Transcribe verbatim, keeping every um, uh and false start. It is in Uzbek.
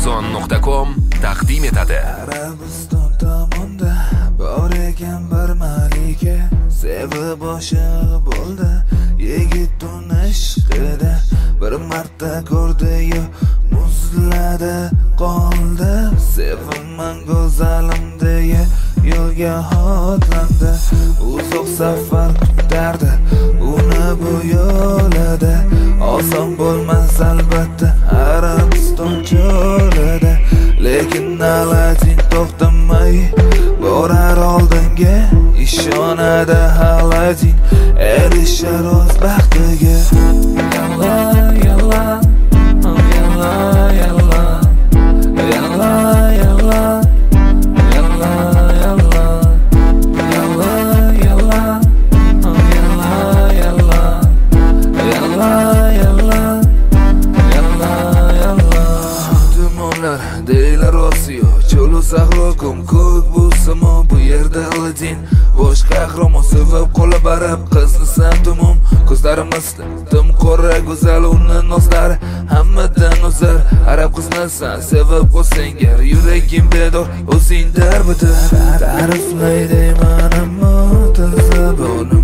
Amazon nuqta com taqdim etadi. Arabiston tomonda bor ekan bir malika, sevib oshiq bo'ldi yigit uni ishqida. Bir marta ko'rdi-yu muzladi qoldi, sevaman go'zalim deya yo'lga otlandi. Uzoq safar kutardi uni bu yo'lida, oson bo'lmas albatta Arabiston cho'lida. Lekin Aladin to'xtamay borar oldinga, ishonadi Aladin erishar o'z baxtiga. Yalla yalla oh yalla yalla yalla yalla yalla yalla yalla yalla oh yalla yalla yalla yalla yalla yalla. Tumonlar deylar Osiyo, cho'lu sahro kum ko'k bu samo, bu yerda Aladin bosh qahramon sevib qo'li barab qizni santumum. Ko'zlari misli tim qora go'zal uni nozlari hammadan o'zar. Arab qizni san sevib qo'ysang gar, yuragim bedor o'zing darbida. Ta'riflay deyman ammo til zaboni